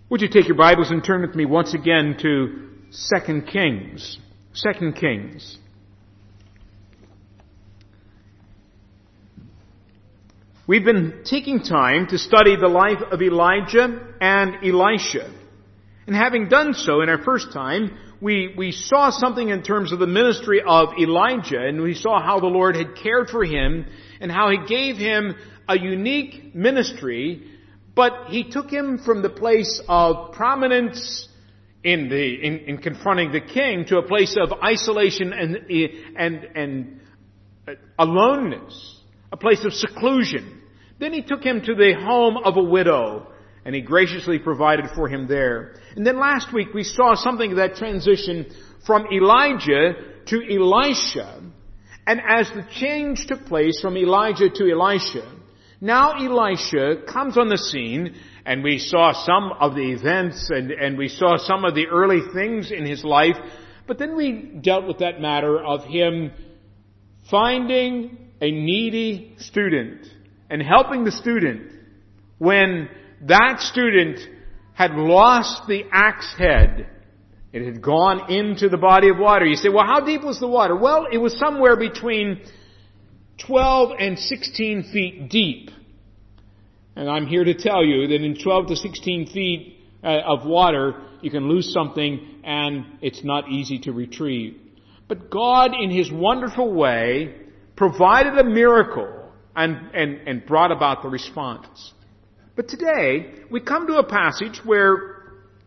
Would you take your Bibles and turn with me once again to 2 Kings? 2 Kings. We've been taking time to study the life of Elijah and Elisha. And having done so in our first time, we saw something in terms of the ministry of Elijah, and we saw how the Lord had cared for him and how He gave him a unique ministry. But He took him from the place of prominence in confronting the king to a place of isolation and aloneness, a place of seclusion. Then He took him to the home of a widow, and He graciously provided for him there. And then last week we saw something of that transition from Elijah to Elisha. And as the change took place from Elijah to Elisha, now Elisha comes on the scene, and we saw some of the events and we saw some of the early things in his life, but then we dealt with that matter of him finding a needy student and helping the student when that student had lost the axe head. It had gone into the body of water. You say, well, how deep was the water? Well, it was somewhere between 12 and 16 feet deep. And I'm here to tell you that in 12 to 16 feet of water, you can lose something and it's not easy to retrieve. But God, in His wonderful way, provided a miracle and brought about the response. But today, we come to a passage where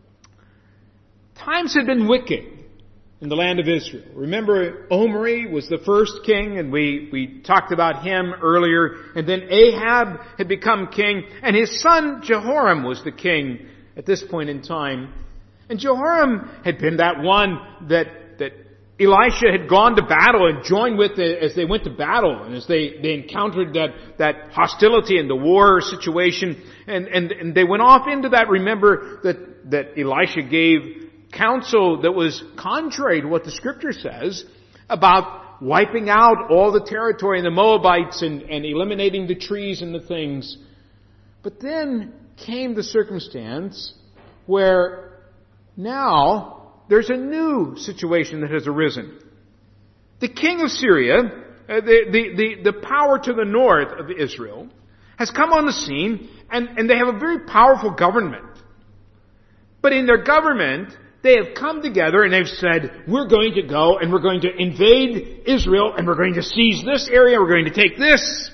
times had been wicked in the land of Israel. Remember, Omri was the first king, and we talked about him earlier. And then Ahab had become king, and his son Jehoram was the king at this point in time. And Jehoram had been that one that Elisha had gone to battle and joined with as they went to battle, and as they encountered that hostility and the war situation, and they went off into that. Remember that Elisha gave counsel that was contrary to what the Scripture says about wiping out all the territory and the Moabites and eliminating the trees and the things. But then came the circumstance where now there's a new situation that has arisen. The king of Syria, the power to the north of Israel, has come on the scene, and they have a very powerful government. But in their government, they have come together and they've said, we're going to go and we're going to invade Israel and we're going to seize this area, we're going to take this.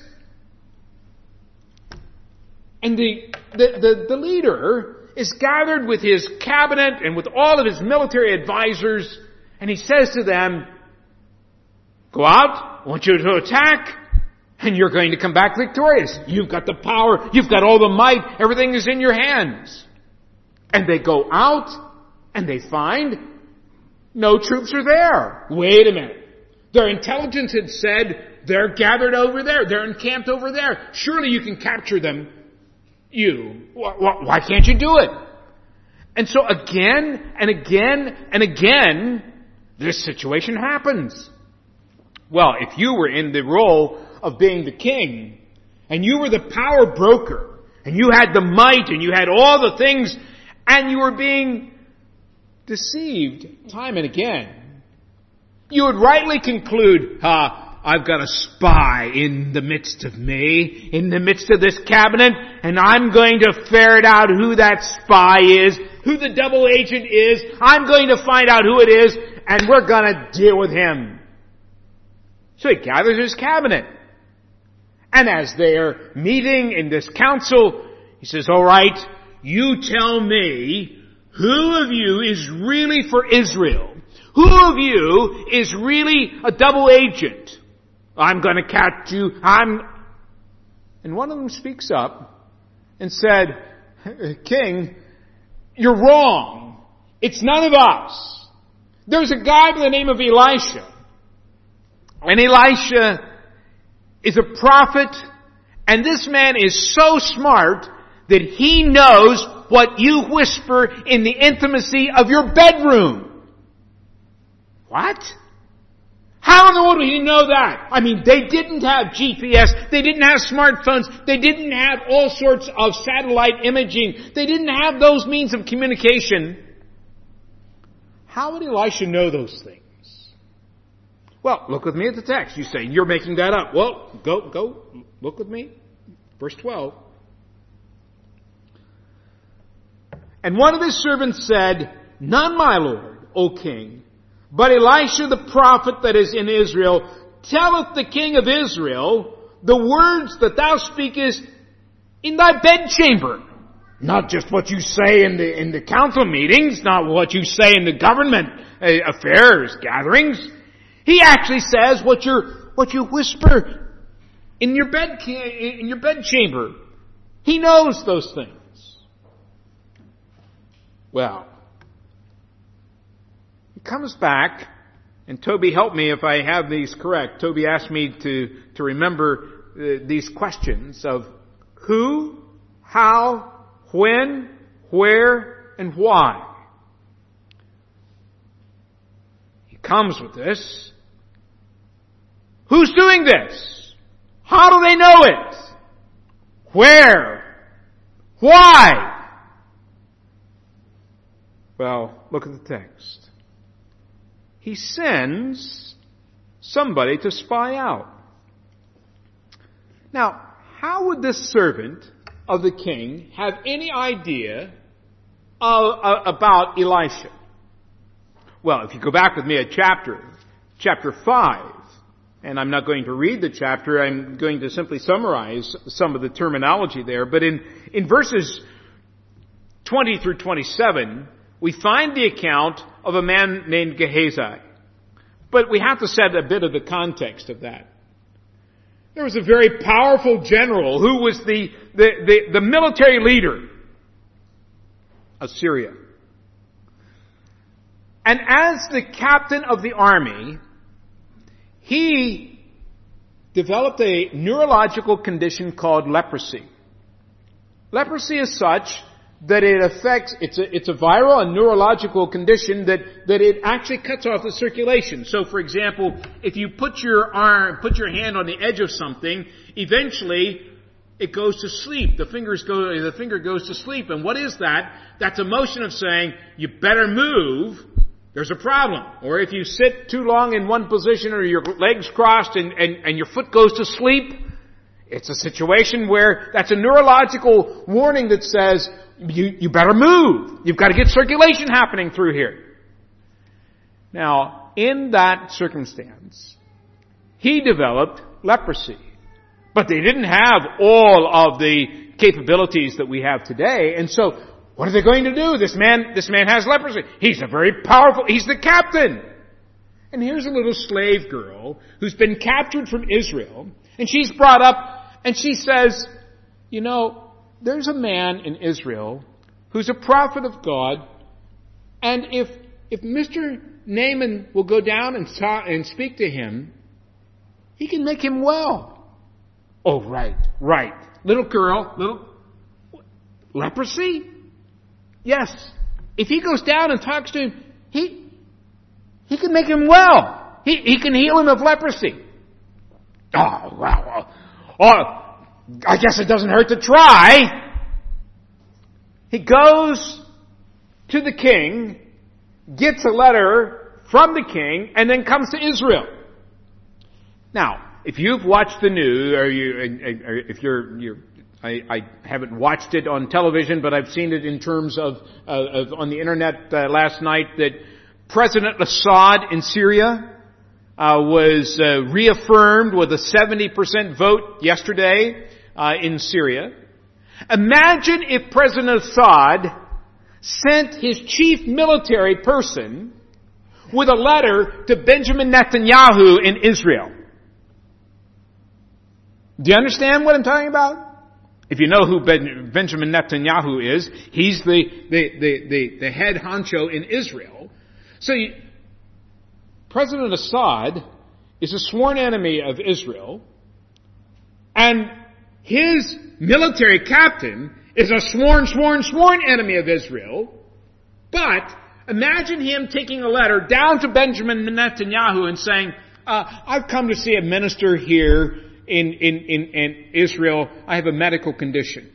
And the leader is gathered with his cabinet and with all of his military advisors, and he says to them, go out, I want you to attack, and you're going to come back victorious. You've got the power, you've got all the might, everything is in your hands. And they go out, and they find no troops are there. Wait a minute. Their intelligence had said they're gathered over there. They're encamped over there. Surely you can capture them. Why can't you do it? And so again and again and again, this situation happens. Well, if you were in the role of being the king, and you were the power broker, and you had the might, and you had all the things, and you were being deceived time and again, you would rightly conclude, I've got a spy in the midst of me, in the midst of this cabinet, and I'm going to ferret out who that spy is, who the double agent is. I'm going to find out who it is, and we're going to deal with him. So he gathers his cabinet. And as they're meeting in this council, he says, all right, you tell me, who of you is really for Israel? Who of you is really a double agent? I'm going to catch you. And one of them speaks up and said, King, you're wrong. It's none of us. There's a guy by the name of Elisha. And Elisha is a prophet. And this man is so smart that he knows what you whisper in the intimacy of your bedroom. What? How in the world do you know that? I mean, they didn't have GPS. They didn't have smartphones. They didn't have all sorts of satellite imaging. They didn't have those means of communication. How would Elisha know those things? Well, look with me at the text. You say, you're making that up. Well, go, look with me. Verse 12. And one of his servants said, None, my lord, O king, but Elisha the prophet that is in Israel telleth the king of Israel the words that thou speakest in thy bedchamber. Not just what you say in the council meetings, not what you say in the government affairs, gatherings. He actually says what you whisper in your bedchamber. He knows those things. Well, he comes back, and Toby, help me if I have these correct. Toby asked me to remember these questions of who, how, when, where, and why. He comes with this. Who's doing this? How do they know it? Where? Why? Well, look at the text. He sends somebody to spy out. Now, how would this servant of the king have any idea about Elisha? Well, if you go back with me at chapter 5, and I'm not going to read the chapter, I'm going to simply summarize some of the terminology there, but in verses 20 through 27, we find the account of a man named Gehazi. But we have to set a bit of the context of that. There was a very powerful general who was the military leader of Syria. And as the captain of the army, he developed a neurological condition called leprosy. Leprosy is such that it affects, it's a viral and neurological condition that it actually cuts off the circulation. So for example, if you put your hand on the edge of something, eventually it goes to sleep. The finger goes to sleep. And what is that? That's a motion of saying, you better move, there's a problem. Or if you sit too long in one position or your legs crossed and your foot goes to sleep, it's a situation where that's a neurological warning that says, you better move. You've got to get circulation happening through here. Now, in that circumstance, he developed leprosy. But they didn't have all of the capabilities that we have today. And so, what are they going to do? This man has leprosy. He's he's the captain. And here's a little slave girl who's been captured from Israel. And she's brought up and she says, there's a man in Israel who's a prophet of God, and if Mr. Naaman will go down and speak to him, he can make him well. Oh, right. Little girl, leprosy? Yes. If he goes down and talks to him, he can make him well. He can heal him of leprosy. Oh, wow. Oh, I guess it doesn't hurt to try. He goes to the king, gets a letter from the king, and then comes to Israel. Now, if you've watched the news, I haven't watched it on television, but I've seen it in terms of on the internet last night, that President Assad in Syria was reaffirmed with a 70% vote yesterday in Syria. Imagine if President Assad sent his chief military person with a letter to Benjamin Netanyahu in Israel. Do you understand what I'm talking about? If you know who Benjamin Netanyahu is, he's the head honcho in Israel. So President Assad is a sworn enemy of Israel, and his military captain is a sworn enemy of Israel. But imagine him taking a letter down to Benjamin Netanyahu and saying, I've come to see a minister here in Israel. I have a medical condition.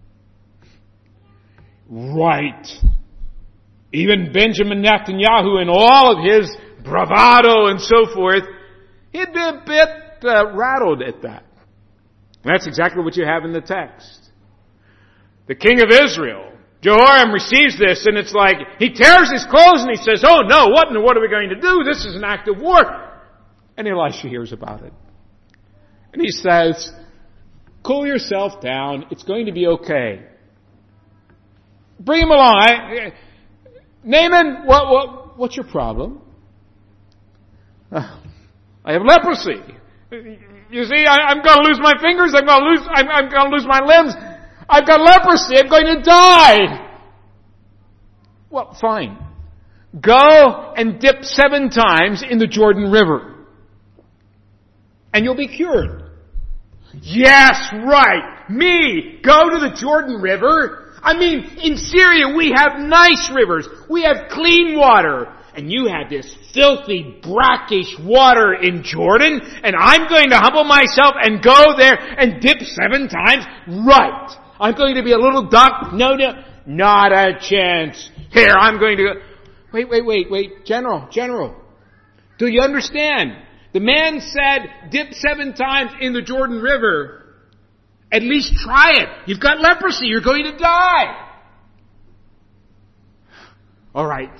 Right. Even Benjamin Netanyahu and all of his bravado and so forth, he'd be a bit rattled at that. And that's exactly what you have in the text. The king of Israel, Jehoram, receives this, and it's like, he tears his clothes and he says, oh no, what are we going to do? This is an act of war. And Elisha hears about it. And he says, cool yourself down, it's going to be okay. Bring him along. Naaman, what's your problem? I have leprosy. You see, I'm going to lose my fingers. I'm going to lose my limbs. I've got leprosy. I'm going to die. Well, fine. Go and dip 7 times in the Jordan River, and you'll be cured. Yes, right. Me, go to the Jordan River. I mean, in Syria we have nice rivers. We have clean water. And you have this filthy, brackish water in Jordan, and I'm going to humble myself and go there and dip 7 times? Right. I'm going to be a little duck? No, not a chance. Here, I'm going to go. Wait. General. Do you understand? The man said, dip 7 times in the Jordan River. At least try it. You've got leprosy. You're going to die. All right.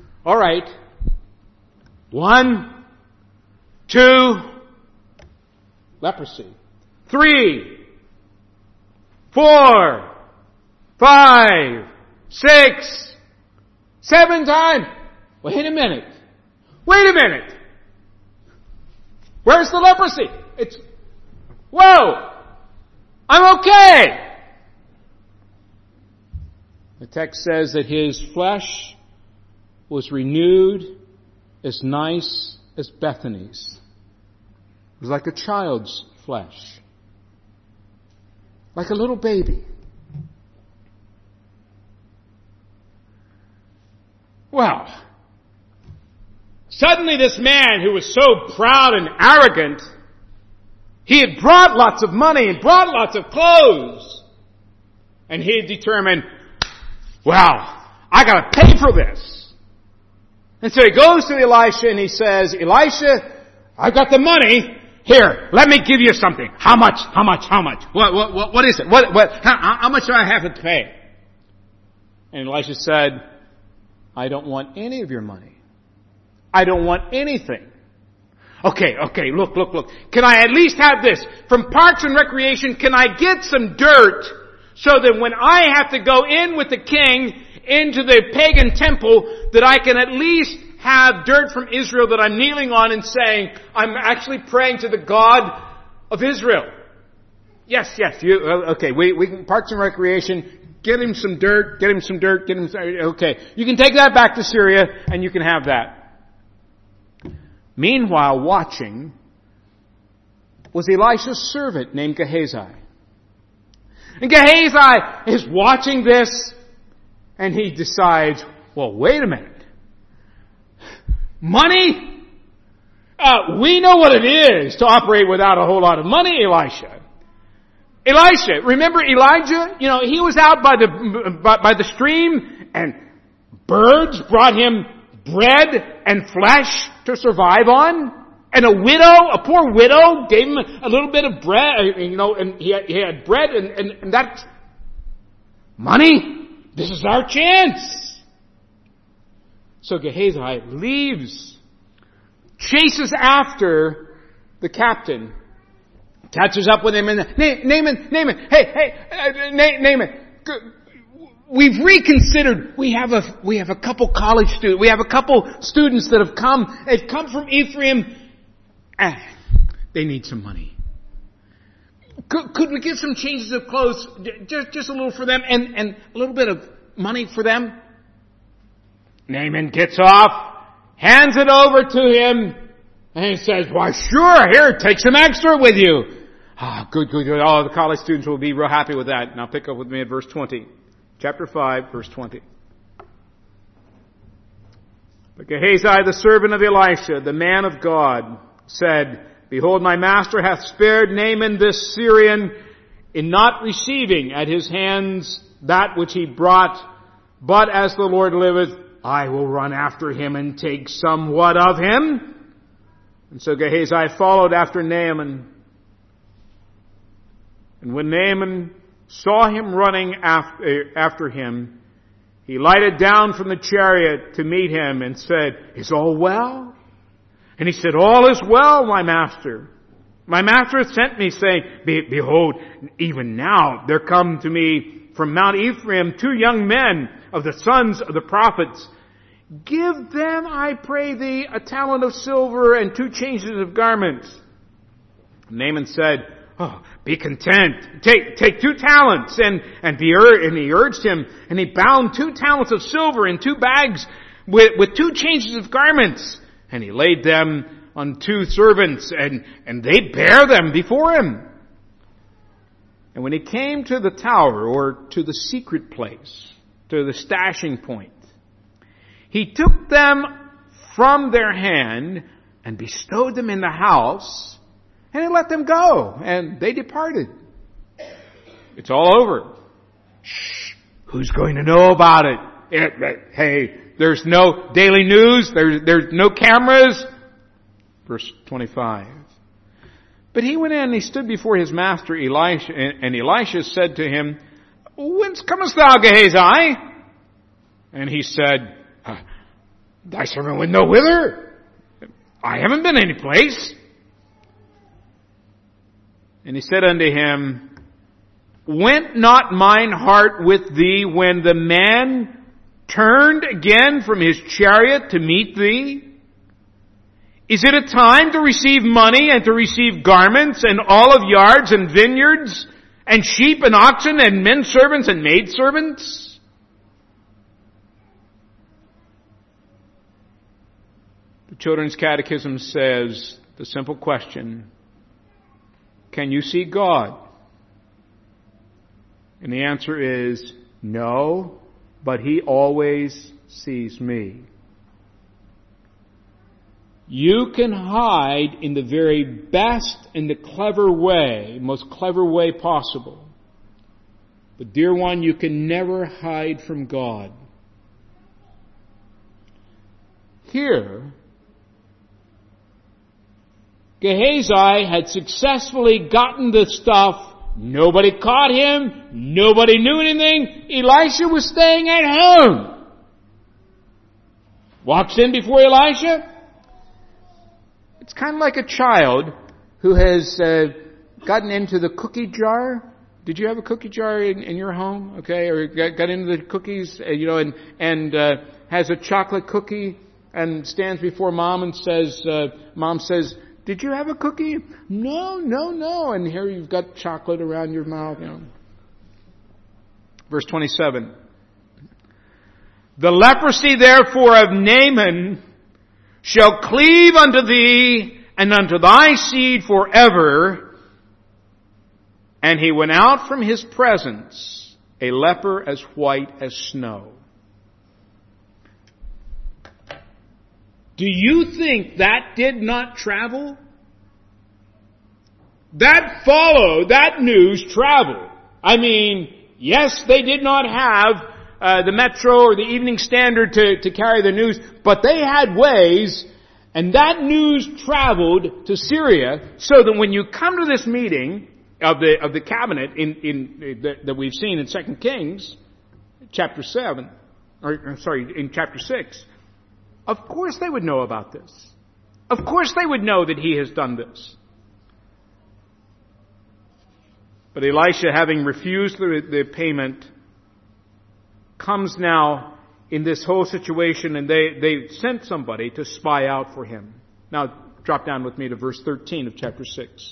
1, 2, leprosy. 3, 4, 5, 6, 7 times. Wait a minute. Where's the leprosy? Whoa! I'm okay! The text says that his flesh was renewed as nice as Bethany's. It was like a child's flesh. Like a little baby. Well, suddenly this man who was so proud and arrogant, he had brought lots of money and brought lots of clothes. And he had determined, well, I gotta pay for this. And so he goes to Elisha and he says, Elisha, I've got the money. Here, let me give you something. How much? What is it? How much do I have to pay? And Elisha said, I don't want any of your money. I don't want anything. Okay, look. Can I at least have this? From Parks and Recreation, can I get some dirt so that when I have to go in with the king into the pagan temple, that I can at least have dirt from Israel that I'm kneeling on and saying, I'm actually praying to the God of Israel. Yes, okay, we can, Parks and Recreation, get him some dirt, okay. You can take that back to Syria and you can have that. Meanwhile, watching was Elisha's servant named Gehazi. And Gehazi is watching this, and he decides, well, wait a minute. Money? We know what it is to operate without a whole lot of money, Elisha. Remember Elijah? You know, he was out by the stream, and birds brought him bread and flesh to survive on. And a poor widow, gave him a little bit of bread, and he had bread, and that's money. This is our chance. So Gehazi leaves, chases after the captain, catches up with him, and Naaman, Naaman, we've reconsidered. We have a couple college students. We have a couple students that have come. They've come from Ephraim. They need some money. Could we get some changes of clothes, just a little for them, and a little bit of money for them? Naaman gets off, hands it over to him, and he says, why sure, here, take some extra with you. Good. Oh, the college students will be real happy with that. Now pick up with me at verse 20. Chapter 5, verse 20. But Gehazi, the servant of Elisha, the man of God, said, Behold, my master hath spared Naaman this Syrian in not receiving at his hands that which he brought, but as the Lord liveth, I will run after him and take somewhat of him. And so Gehazi followed after Naaman. And when Naaman saw him running after him, he lighted down from the chariot to meet him and said, Is all well? And he said, All is well, my master. My master hath sent me, saying, Behold, even now there come to me from Mount Ephraim 2 young men of the sons of the prophets. Give them, I pray thee, a talent of silver and 2 changes of garments. Naaman said, Oh, be content. Take 2 talents and he urged him, and he bound 2 talents of silver in 2 bags with 2 changes of garments, and he laid them on 2 servants, and they bare them before him. And when he came to the tower, or to the secret place, to the stashing point, he took them from their hand and bestowed them in the house, and he let them go, and they departed. It's all over. Shh! Who's going to know about it? Hey, there's no daily news. There's no cameras. Verse 25. But he went in and he stood before his master Elisha, and Elisha said to him, Whence comest thou, Gehazi? And he said, Thy servant went no whither. I haven't been any place. And he said unto him, Went not mine heart with thee when the man turned again from his chariot to meet thee? Is it a time to receive money and to receive garments and olive yards and vineyards and sheep and oxen and men servants and maid servants? The Children's Catechism says the simple question, can you see God? And the answer is no, but He always sees me. You can hide in the very best and the clever way, most clever way possible. But dear one, you can never hide from God. Here, Gehazi had successfully gotten the stuff. Nobody caught him. Nobody knew anything. Elisha was staying at home. Walks in before Elisha. It's kind of like a child who has gotten into the cookie jar. Did you have a cookie jar in your home? Okay, or got into the cookies, and has a chocolate cookie and stands before mom and says, Mom says, Did you have a cookie? No. And here you've got chocolate around your mouth. Verse 27. The leprosy therefore of Naaman shall cleave unto thee and unto thy seed forever. And he went out from his presence, a leper as white as snow. Do you think that did not travel? That news traveled. I mean, yes, they did not have the Metro or the Evening Standard to carry the news, but they had ways, and that news traveled to Syria, so that when you come to this meeting of the cabinet that we've seen in 2 Kings, chapter 7, in chapter 6, of course they would know about this. Of course they would know that he has done this. But Elisha, having refused the payment, comes now in this whole situation, and they sent somebody to spy out for him. Now, drop down with me to verse 13 of chapter 6.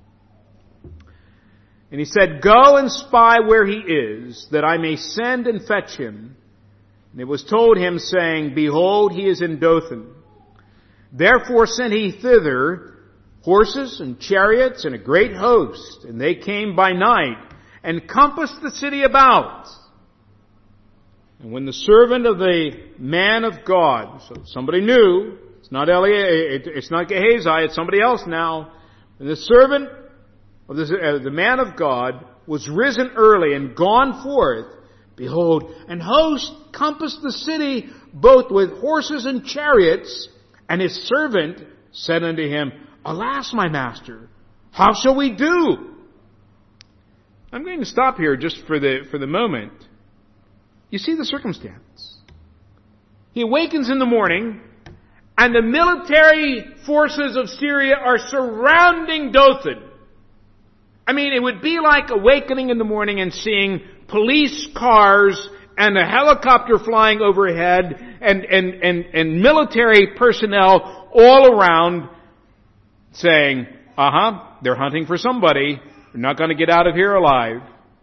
And he said, Go and spy where he is, that I may send and fetch him. And it was told him, saying, Behold, he is in Dothan. Therefore sent he thither horses and chariots and a great host. And they came by night and compassed the city about. And when the servant of the man of God, so somebody knew, It's not it's not Gehazi, it's somebody else now. And the servant of the man of God was risen early and gone forth. Behold, an host compassed the city, both with horses and chariots. And his servant said unto him, Alas, my master, how shall we do? I'm going to stop here just for the moment. You see the circumstance. He awakens in the morning, and the military forces of Syria are surrounding Dothan. I mean, it would be like awakening in the morning and seeing police cars and a helicopter flying overhead and military personnel all around saying, they're hunting for somebody. We're not going to get out of here alive.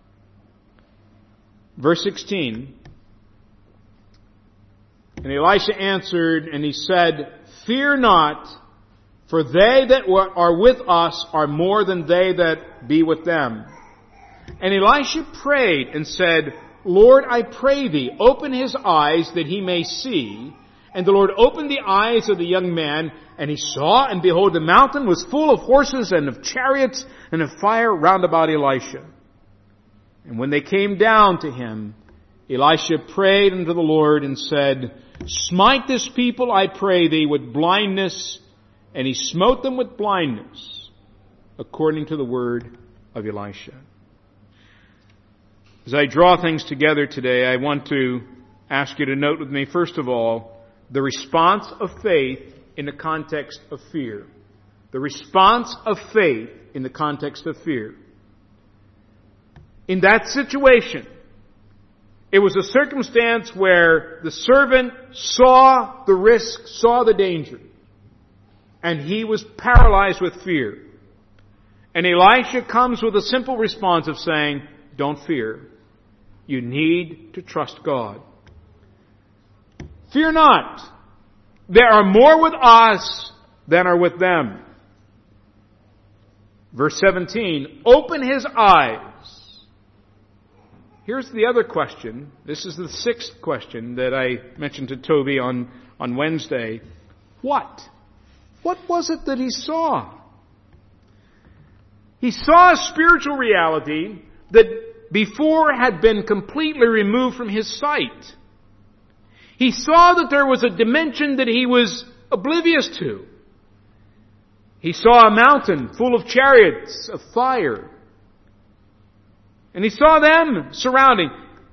Verse 16. And Elisha answered and he said, Fear not, for they that are with us are more than they that be with them. And Elisha prayed and said, Lord, I pray thee, open his eyes that he may see. And the Lord opened the eyes of the young man, and he saw, and behold, the mountain was full of horses and of chariots and of fire round about Elisha. And when they came down to him, Elisha prayed unto the Lord and said, Smite this people, I pray thee, with blindness. And he smote them with blindness, according to the word of Elisha. As I draw things together today, I want to ask you to note with me, first of all, the response of faith in the context of fear. The response of faith in the context of fear. In that situation, it was a circumstance where the servant saw the risk, saw the danger, and he was paralyzed with fear. And Elisha comes with a simple response of saying, don't fear. You need to trust God. Fear not. There are more with us than are with them. Verse 17, open his eyes. Here's the other question. This is the sixth question that I mentioned to Toby on Wednesday. What? What was it that he saw? He saw a spiritual reality that before had been completely removed from his sight. He saw that there was a dimension that he was oblivious to. He saw a mountain full of chariots of fire. And he saw them surrounding.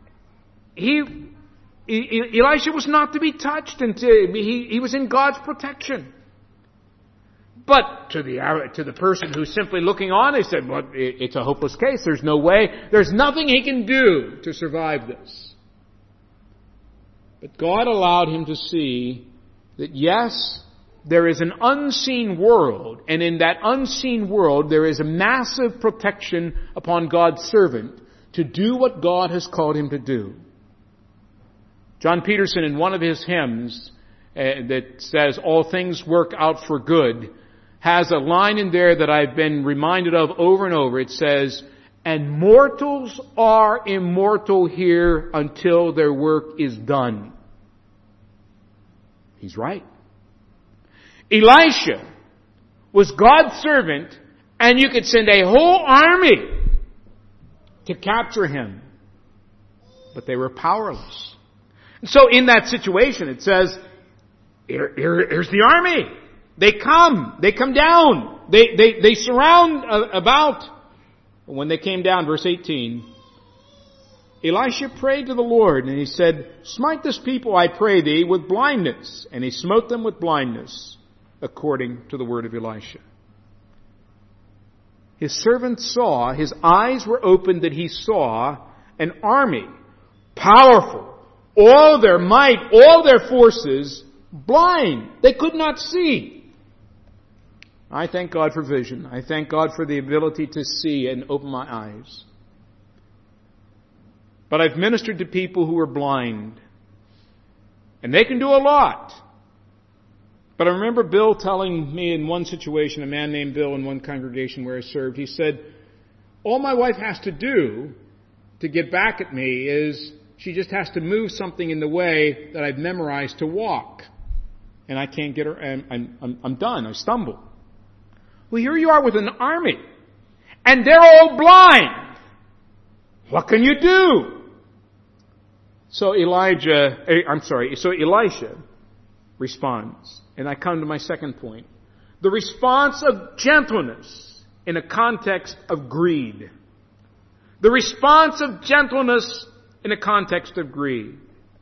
Elisha was not to be touched until he was in God's protection. But to the person who's simply looking on, they said, well, it's a hopeless case. There's no way. There's nothing he can do to survive this. But God allowed him to see that yes, there is an unseen world, and in that unseen world there is a massive protection upon God's servant to do what God has called him to do. John Peterson, in one of his hymns that says, all things work out for good, has a line in there that I've been reminded of over and over. It says, and mortals are immortal here until their work is done. He's right. Elisha was God's servant, and you could send a whole army to capture him. But they were powerless. And so in that situation, it says, here's the army. They come down. They surround about. When they came down, verse 18, Elisha prayed to the Lord, and he said, Smite this people, I pray thee, with blindness. And he smote them with blindness, according to the word of Elisha. His servant saw, his eyes were opened that he saw an army, powerful, all their might, all their forces, blind. They could not see. I thank God for vision. I thank God for the ability to see and open my eyes. But I've ministered to people who are blind. And they can do a lot. But I remember Bill telling me in one situation, a man named Bill in one congregation where I served, he said, all my wife has to do to get back at me is she just has to move something in the way that I've memorized to walk. and I can't get her, and I'm done. I stumble. Well, here you are with an army, and they're all blind. What can you do? So Elisha responds. And I come to my second point. The response of gentleness in a context of greed. The response of gentleness in a context of greed.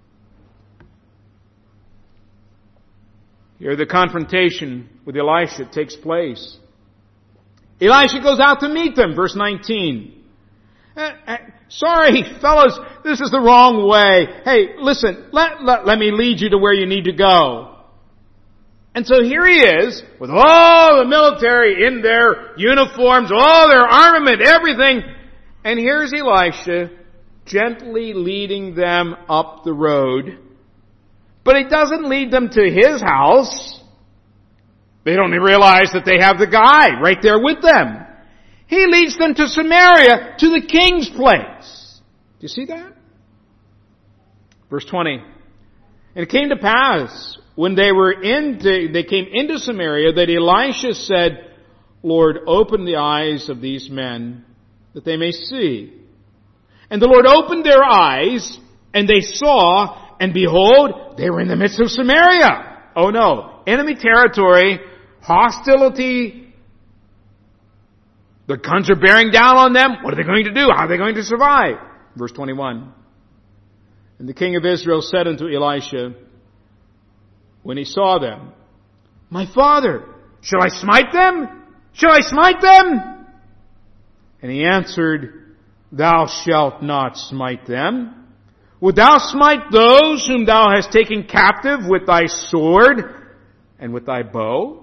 Here the confrontation with Elisha takes place. Elisha goes out to meet them, verse 19. Sorry, fellas, this is the wrong way. Hey, listen, let me lead you to where you need to go. And so here he is, with all the military in their uniforms, all their armament, everything. And here's Elisha gently leading them up the road. But he doesn't lead them to his house. They don't even realize that they have the guy right there with them. He leads them to Samaria, to the king's place. Do you see that? Verse 20. And it came to pass, when they came into Samaria, that Elisha said, Lord, open the eyes of these men, that they may see. And the Lord opened their eyes, and they saw, and behold, they were in the midst of Samaria. Oh no, enemy territory, hostility. The guns are bearing down on them. What are they going to do? How are they going to survive? Verse 21. And the king of Israel said unto Elisha, when he saw them, my father, shall I smite them? Shall I smite them? And he answered, thou shalt not smite them. Wilt thou smite those whom thou hast taken captive with thy sword and with thy bow?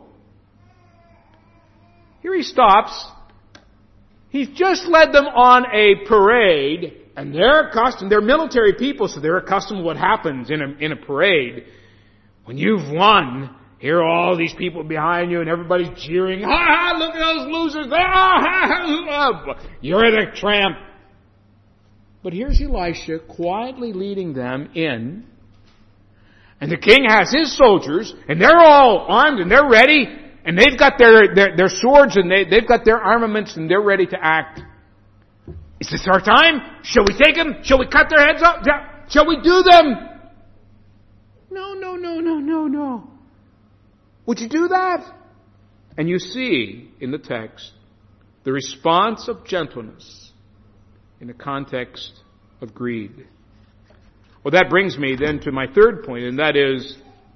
Here he stops. He's just led them on a parade, and they're accustomed, they're military people, so they're accustomed to what happens in a parade. When you've won, here are all these people behind you, and everybody's cheering, ha ha, look at those losers, you're the tramp. But here's Elisha quietly leading them in, and the king has his soldiers, and they're all armed, and they're ready, and they've got their swords, and they've got their armaments, and they're ready to act. Is this our time? Shall we take them? Shall we cut their heads off? Shall we do them? No. Would you do that? And you see in the text the response of gentleness in the context of greed. Well, that brings me then to my third point, and that is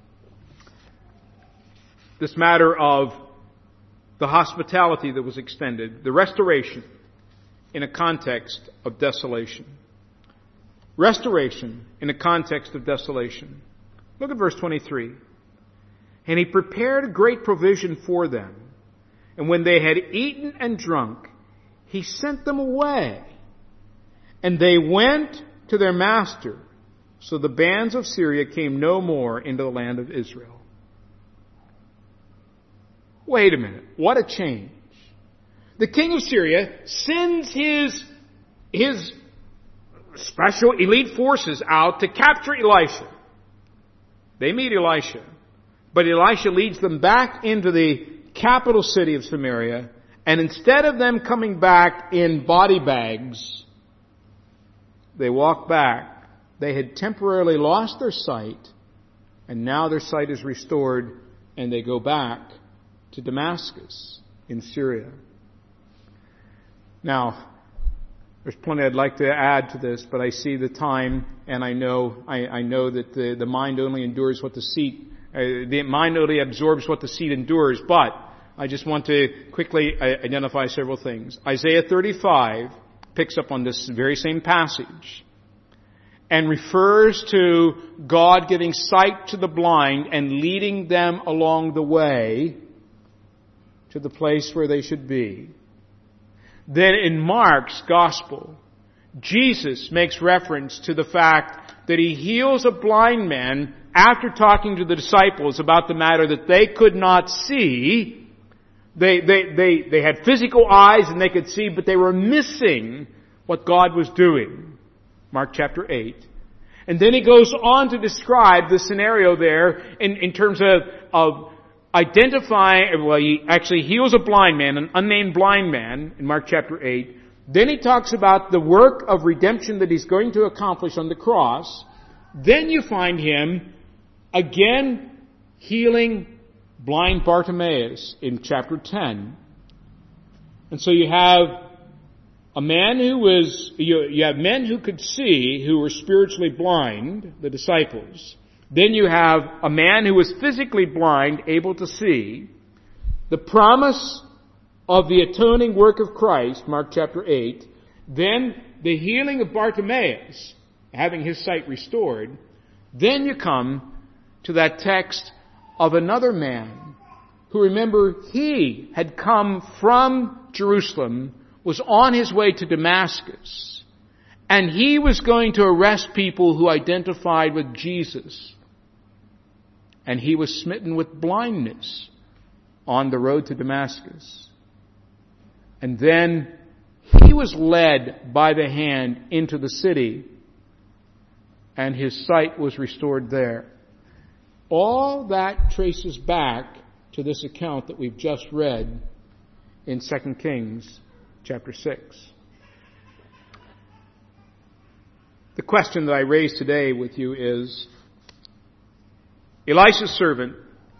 this matter of the hospitality that was extended, the restoration in a context of desolation. Restoration in a context of desolation. Look at verse 23. And he prepared a great provision for them. And when they had eaten and drunk, he sent them away. And they went to their master. So the bands of Syria came no more into the land of Israel. Wait a minute. What a change. The king of Syria sends his special elite forces out to capture Elisha. They meet Elisha. But Elisha leads them back into the capital city of Samaria. And instead of them coming back in body bags, they walk back. They had temporarily lost their sight. And now their sight is restored. And they go back to Damascus in Syria. Now, there's plenty I'd like to add to this, but I see the time, and I know that the mind only endures what the mind only absorbs what the seed endures. But I just want to quickly identify several things. Isaiah 35 picks up on this very same passage and refers to God giving sight to the blind and leading them along the way to the place where they should be. Then in Mark's Gospel, Jesus makes reference to the fact that he heals a blind man after talking to the disciples about the matter that they could not see. They had physical eyes and they could see, but they were missing what God was doing. Mark chapter 8. And then he goes on to describe the scenario there in terms of identifying, well, he actually heals a blind man, an unnamed blind man in Mark chapter 8. Then he talks about the work of redemption that he's going to accomplish on the cross. Then you find him again healing blind Bartimaeus in chapter 10. And so you have a man you have men who could see who were spiritually blind, the disciples. Then you have a man who was physically blind, able to see. The promise of the atoning work of Christ, Mark chapter 8. Then the healing of Bartimaeus, having his sight restored. Then you come to that text of another man who, remember, he had come from Jerusalem, was on his way to Damascus, and he was going to arrest people who identified with Jesus. And he was smitten with blindness on the road to Damascus. And then he was led by the hand into the city, and his sight was restored there. All that traces back to this account that we've just read in 2 Kings chapter 6. The question that I raise today with you is, Elisha's servant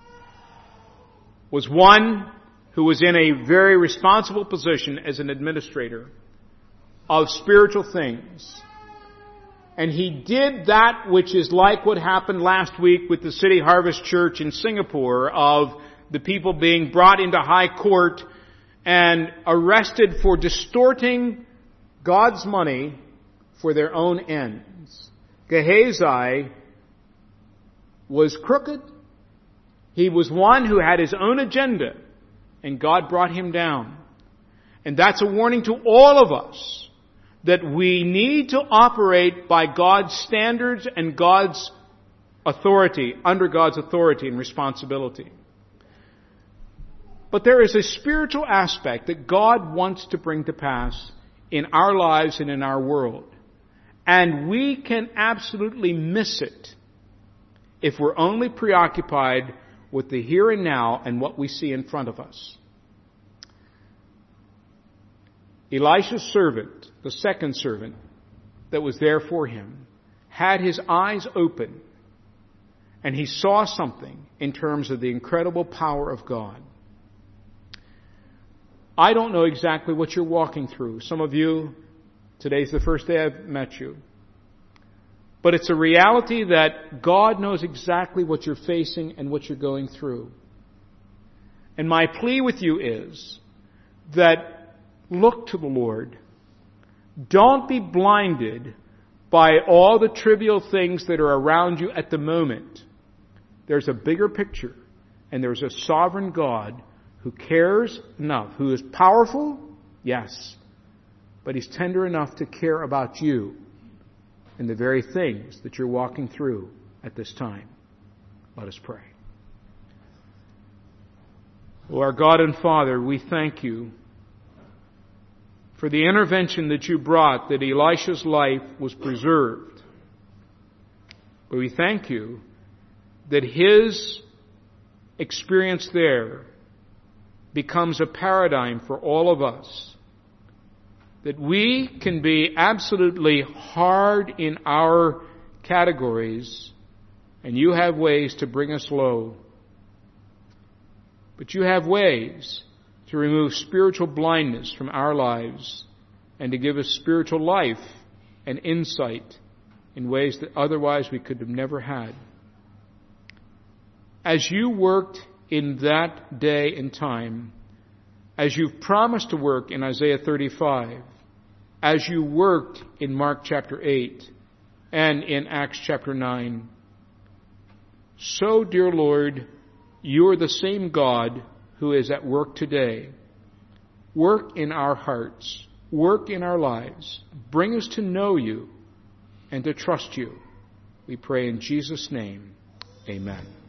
was one who was in a very responsible position as an administrator of spiritual things. And he did that which is like what happened last week with the City Harvest Church in Singapore, of the people being brought into high court and arrested for distorting God's money for their own ends. Gehazi was crooked. He was one who had his own agenda, and God brought him down. And that's a warning to all of us that we need to operate by God's standards and God's authority, under God's authority and responsibility. But there is a spiritual aspect that God wants to bring to pass in our lives and in our world. And we can absolutely miss it if we're only preoccupied with the here and now and what we see in front of us. Elisha's servant, the second servant that was there for him, had his eyes open, and he saw something in terms of the incredible power of God. I don't know exactly what you're walking through. Some of you, today's the first day I've met you. But it's a reality that God knows exactly what you're facing and what you're going through. And my plea with you is that look to the Lord. Don't be blinded by all the trivial things that are around you at the moment. There's a bigger picture, and there's a sovereign God who cares enough, who is powerful, yes, but He's tender enough to care about you and the very things that you're walking through at this time. Let us pray. Oh, our God and Father, we thank you for the intervention that you brought, that Elisha's life was preserved. But we thank you that his experience there becomes a paradigm for all of us. That we can be absolutely hard in our categories, and you have ways to bring us low. But you have ways to remove spiritual blindness from our lives and to give us spiritual life and insight in ways that otherwise we could have never had. As you worked in that day and time, as you've promised to work in Isaiah 35, as you worked in Mark chapter 8 and in Acts chapter 9, so, dear Lord, you are the same God who is at work today. Work in our hearts. Work in our lives. Bring us to know you and to trust you. We pray in Jesus' name. Amen.